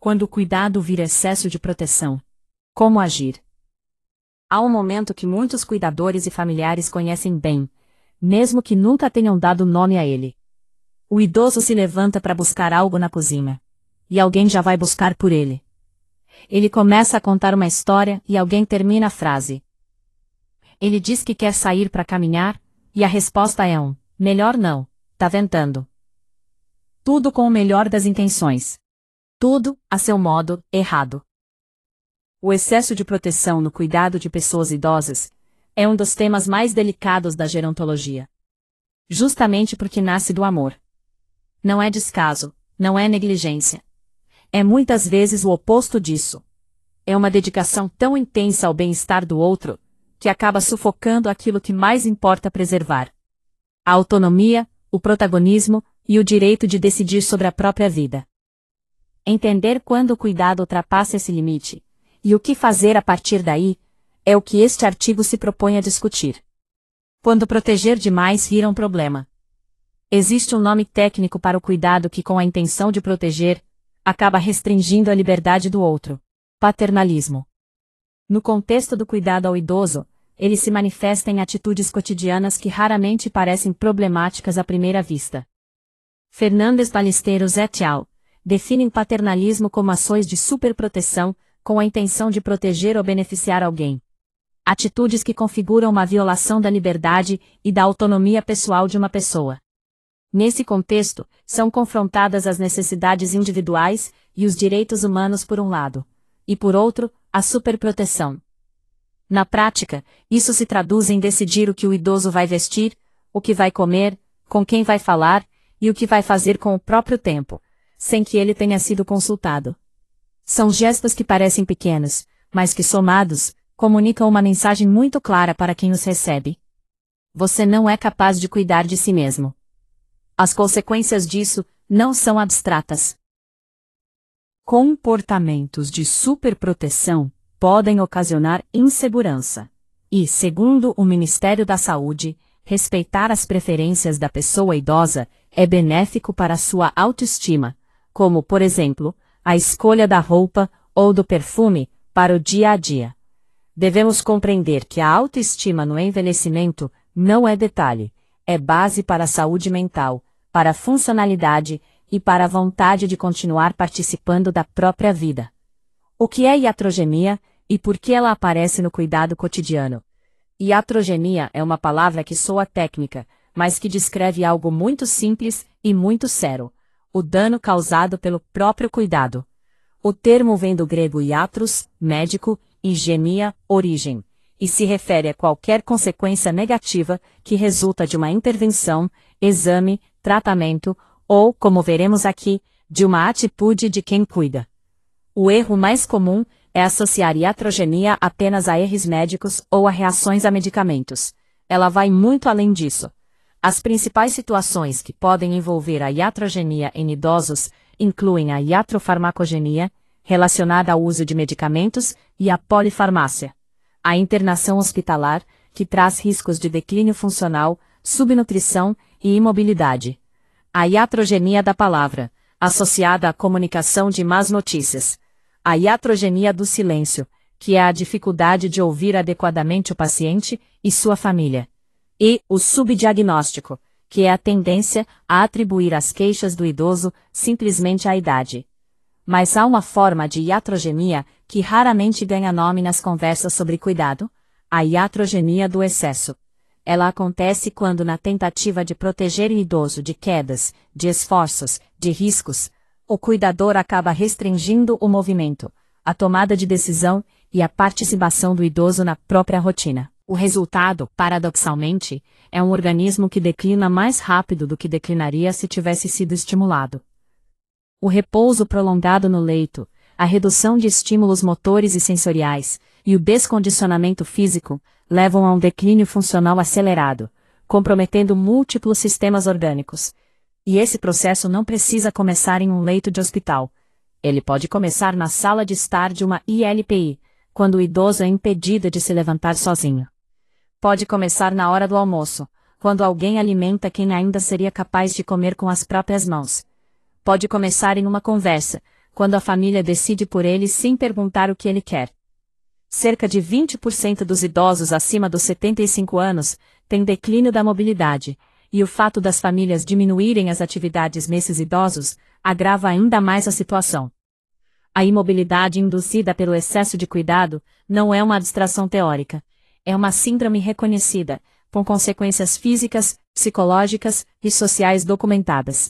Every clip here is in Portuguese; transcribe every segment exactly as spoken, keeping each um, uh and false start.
Quando o cuidado vira excesso de proteção. Como agir? Há um momento que muitos cuidadores e familiares conhecem bem, mesmo que nunca tenham dado nome a ele. O idoso se levanta para buscar algo na cozinha. E alguém já vai buscar por ele. Ele começa a contar uma história e alguém termina a frase. Ele diz que quer sair para caminhar, e a resposta é um, melhor não, tá ventando. Tudo com o melhor das intenções. Tudo, a seu modo, errado. O excesso de proteção no cuidado de pessoas idosas é um dos temas mais delicados da gerontologia. Justamente porque nasce do amor. Não é descaso, não é negligência. É muitas vezes o oposto disso. É uma dedicação tão intensa ao bem-estar do outro, que acaba sufocando aquilo que mais importa preservar. A autonomia, o protagonismo e o direito de decidir sobre a própria vida. Entender quando o cuidado ultrapassa esse limite, e o que fazer a partir daí, é o que este artigo se propõe a discutir. Quando proteger demais vira um problema. Existe um nome técnico para o cuidado que, com a intenção de proteger, acaba restringindo a liberdade do outro: paternalismo. No contexto do cuidado ao idoso, ele se manifesta em atitudes cotidianas que raramente parecem problemáticas à primeira vista. Fernández Ballesteros et al. Definem paternalismo como ações de superproteção, com a intenção de proteger ou beneficiar alguém. Atitudes que configuram uma violação da liberdade e da autonomia pessoal de uma pessoa. Nesse contexto, são confrontadas as necessidades individuais e os direitos humanos por um lado, e por outro, a superproteção. Na prática, isso se traduz em decidir o que o idoso vai vestir, o que vai comer, com quem vai falar e o que vai fazer com o próprio tempo, sem que ele tenha sido consultado. São gestos que parecem pequenos, mas que somados, comunicam uma mensagem muito clara para quem os recebe. Você não é capaz de cuidar de si mesmo. As consequências disso não são abstratas. Comportamentos de superproteção podem ocasionar insegurança. E, segundo o Ministério da Saúde, respeitar as preferências da pessoa idosa é benéfico para sua autoestima, como, por exemplo, a escolha da roupa ou do perfume para o dia a dia. Devemos compreender que a autoestima no envelhecimento não é detalhe, é base para a saúde mental, para a funcionalidade e para a vontade de continuar participando da própria vida. O que é iatrogenia e por que ela aparece no cuidado cotidiano? Iatrogenia é uma palavra que soa técnica, mas que descreve algo muito simples e muito sério: o dano causado pelo próprio cuidado. O termo vem do grego iatros, médico, e genia, origem, e se refere a qualquer consequência negativa que resulta de uma intervenção, exame, tratamento, ou, como veremos aqui, de uma atitude de quem cuida. O erro mais comum é associar iatrogenia apenas a erros médicos ou a reações a medicamentos. Ela vai muito além disso. As principais situações que podem envolver a iatrogenia em idosos incluem a iatrofarmacogenia, relacionada ao uso de medicamentos, e a polifarmácia. A internação hospitalar, que traz riscos de declínio funcional, subnutrição e imobilidade. A iatrogenia da palavra, associada à comunicação de más notícias. A iatrogenia do silêncio, que é a dificuldade de ouvir adequadamente o paciente e sua família. E o subdiagnóstico, que é a tendência a atribuir as queixas do idoso simplesmente à idade. Mas há uma forma de iatrogenia que raramente ganha nome nas conversas sobre cuidado: a iatrogenia do excesso. Ela acontece quando, na tentativa de proteger o idoso de quedas, de esforços, de riscos, o cuidador acaba restringindo o movimento, a tomada de decisão e a participação do idoso na própria rotina. O resultado, paradoxalmente, é um organismo que declina mais rápido do que declinaria se tivesse sido estimulado. O repouso prolongado no leito, a redução de estímulos motores e sensoriais, e o descondicionamento físico, levam a um declínio funcional acelerado, comprometendo múltiplos sistemas orgânicos. E esse processo não precisa começar em um leito de hospital. Ele pode começar na sala de estar de uma I L P I, quando o idoso é impedido de se levantar sozinho. Pode começar na hora do almoço, quando alguém alimenta quem ainda seria capaz de comer com as próprias mãos. Pode começar em uma conversa, quando a família decide por ele sem perguntar o que ele quer. Cerca de vinte por cento dos idosos acima dos setenta e cinco anos têm declínio da mobilidade, e o fato das famílias diminuírem as atividades nesses idosos agrava ainda mais a situação. A imobilidade induzida pelo excesso de cuidado não é uma abstração teórica, é uma síndrome reconhecida, com consequências físicas, psicológicas e sociais documentadas.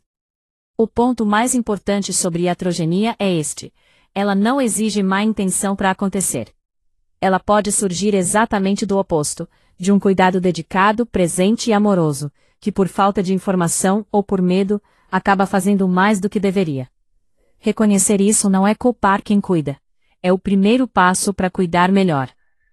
O ponto mais importante sobre iatrogenia é este: ela não exige má intenção para acontecer. Ela pode surgir exatamente do oposto, de um cuidado dedicado, presente e amoroso, que por falta de informação ou por medo, acaba fazendo mais do que deveria. Reconhecer isso não é culpar quem cuida. É o primeiro passo para cuidar melhor.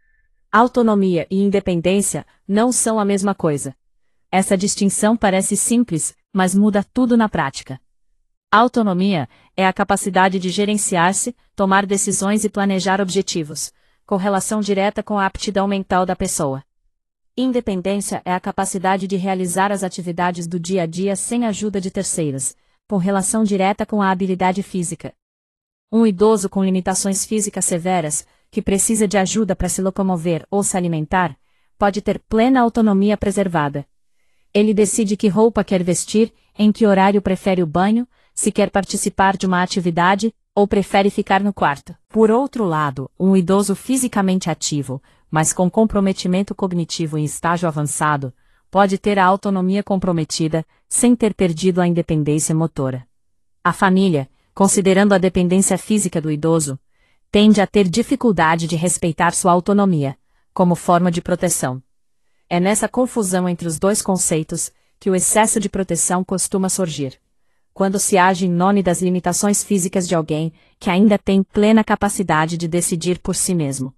Autonomia e independência não são a mesma coisa. Essa distinção parece simples, mas muda tudo na prática. Autonomia é a capacidade de gerenciar-se, tomar decisões e planejar objetivos, com relação direta com a aptidão mental da pessoa. Independência é a capacidade de realizar as atividades do dia a dia sem ajuda de terceiros, com relação direta com a habilidade física. Um idoso com limitações físicas severas, que precisa de ajuda para se locomover ou se alimentar, pode ter plena autonomia preservada. Ele decide que roupa quer vestir, em que horário prefere o banho, se quer participar de uma atividade, ou prefere ficar no quarto. Por outro lado, um idoso fisicamente ativo, mas com comprometimento cognitivo em estágio avançado, pode ter a autonomia comprometida, sem ter perdido a independência motora. A família, considerando a dependência física do idoso, tende a ter dificuldade de respeitar sua autonomia, como forma de proteção. É nessa confusão entre os dois conceitos que o excesso de proteção costuma surgir, quando se age em nome das limitações físicas de alguém que ainda tem plena capacidade de decidir por si mesmo.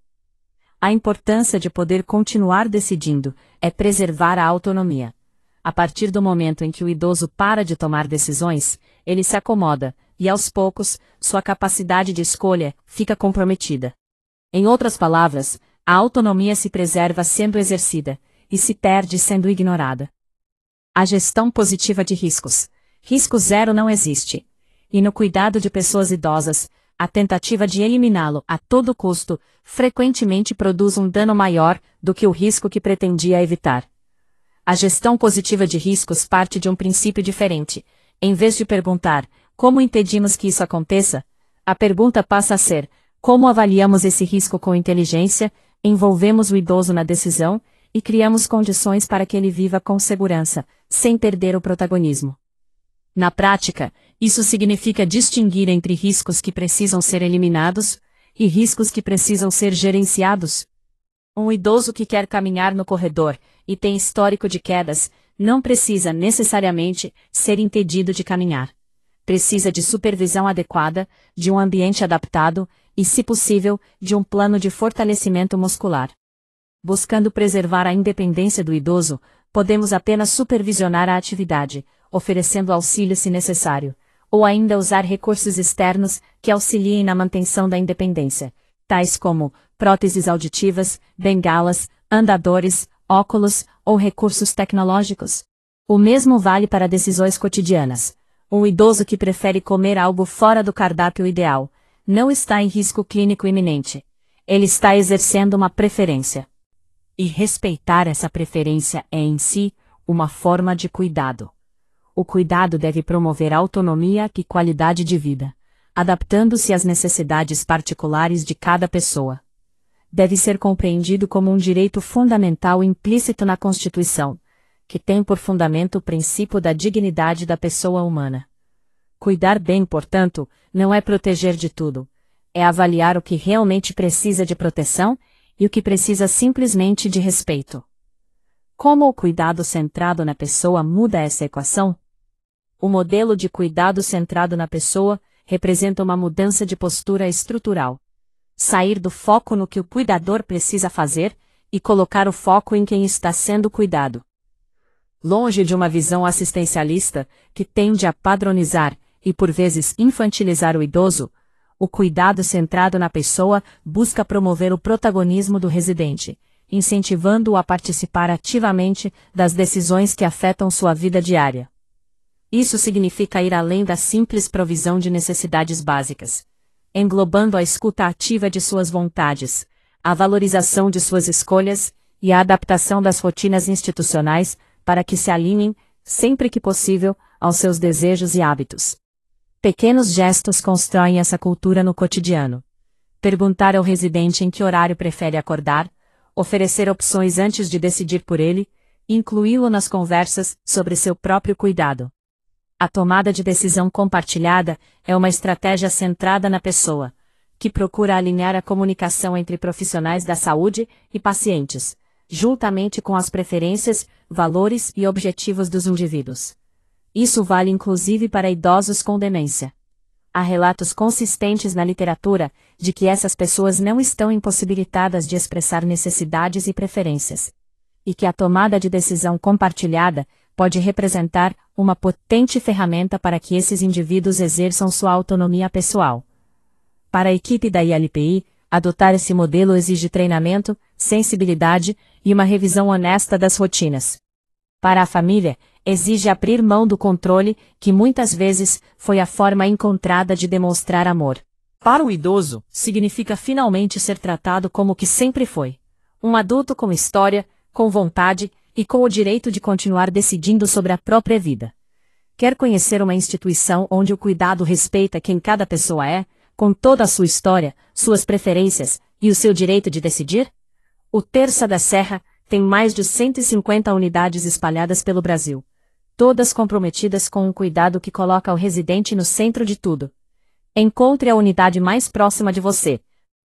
A importância de poder continuar decidindo é preservar a autonomia. A partir do momento em que o idoso para de tomar decisões, ele se acomoda, e aos poucos, sua capacidade de escolha fica comprometida. Em outras palavras, a autonomia se preserva sendo exercida, e se perde sendo ignorada. A gestão positiva de riscos. Risco zero não existe. E no cuidado de pessoas idosas, a tentativa de eliminá-lo a todo custo, frequentemente produz um dano maior do que o risco que pretendia evitar. A gestão positiva de riscos parte de um princípio diferente. Em vez de perguntar, como impedimos que isso aconteça? A pergunta passa a ser, como avaliamos esse risco com inteligência, envolvemos o idoso na decisão, e criamos condições para que ele viva com segurança, sem perder o protagonismo. Na prática, isso significa distinguir entre riscos que precisam ser eliminados e riscos que precisam ser gerenciados. Um idoso que quer caminhar no corredor e tem histórico de quedas, não precisa necessariamente ser impedido de caminhar. Precisa de supervisão adequada, de um ambiente adaptado e, se possível, de um plano de fortalecimento muscular. Buscando preservar a independência do idoso, podemos apenas supervisionar a atividade, oferecendo auxílio se necessário, ou ainda usar recursos externos que auxiliem na manutenção da independência, tais como próteses auditivas, bengalas, andadores, óculos ou recursos tecnológicos. O mesmo vale para decisões cotidianas. Um idoso que prefere comer algo fora do cardápio ideal não está em risco clínico iminente. Ele está exercendo uma preferência. E respeitar essa preferência é em si uma forma de cuidado. O cuidado deve promover autonomia e qualidade de vida, adaptando-se às necessidades particulares de cada pessoa. Deve ser compreendido como um direito fundamental implícito na Constituição, que tem por fundamento o princípio da dignidade da pessoa humana. Cuidar bem, portanto, não é proteger de tudo, é avaliar o que realmente precisa de proteção e o que precisa simplesmente de respeito. Como o cuidado centrado na pessoa muda essa equação? O modelo de cuidado centrado na pessoa representa uma mudança de postura estrutural. Sair do foco no que o cuidador precisa fazer e colocar o foco em quem está sendo cuidado. Longe de uma visão assistencialista, que tende a padronizar e por vezes infantilizar o idoso, o cuidado centrado na pessoa busca promover o protagonismo do residente, incentivando-o a participar ativamente das decisões que afetam sua vida diária. Isso significa ir além da simples provisão de necessidades básicas, englobando a escuta ativa de suas vontades, a valorização de suas escolhas e a adaptação das rotinas institucionais para que se alinhem, sempre que possível, aos seus desejos e hábitos. Pequenos gestos constroem essa cultura no cotidiano. Perguntar ao residente em que horário prefere acordar, oferecer opções antes de decidir por ele, e incluí-lo nas conversas sobre seu próprio cuidado. A tomada de decisão compartilhada é uma estratégia centrada na pessoa, que procura alinhar a comunicação entre profissionais da saúde e pacientes, juntamente com as preferências, valores e objetivos dos indivíduos. Isso vale inclusive para idosos com demência. Há relatos consistentes na literatura de que essas pessoas não estão impossibilitadas de expressar necessidades e preferências, e que a tomada de decisão compartilhada pode representar uma potente ferramenta para que esses indivíduos exerçam sua autonomia pessoal. Para a equipe da I L P I, adotar esse modelo exige treinamento, sensibilidade e uma revisão honesta das rotinas. Para a família, exige abrir mão do controle, que muitas vezes foi a forma encontrada de demonstrar amor. Para o idoso, significa finalmente ser tratado como o que sempre foi. Um adulto com história, com vontade e com o direito de continuar decidindo sobre a própria vida. Quer conhecer uma instituição onde o cuidado respeita quem cada pessoa é, com toda a sua história, suas preferências e o seu direito de decidir? O Terça da Serra tem mais de cento e cinquenta unidades espalhadas pelo Brasil, todas comprometidas com um cuidado que coloca o residente no centro de tudo. Encontre a unidade mais próxima de você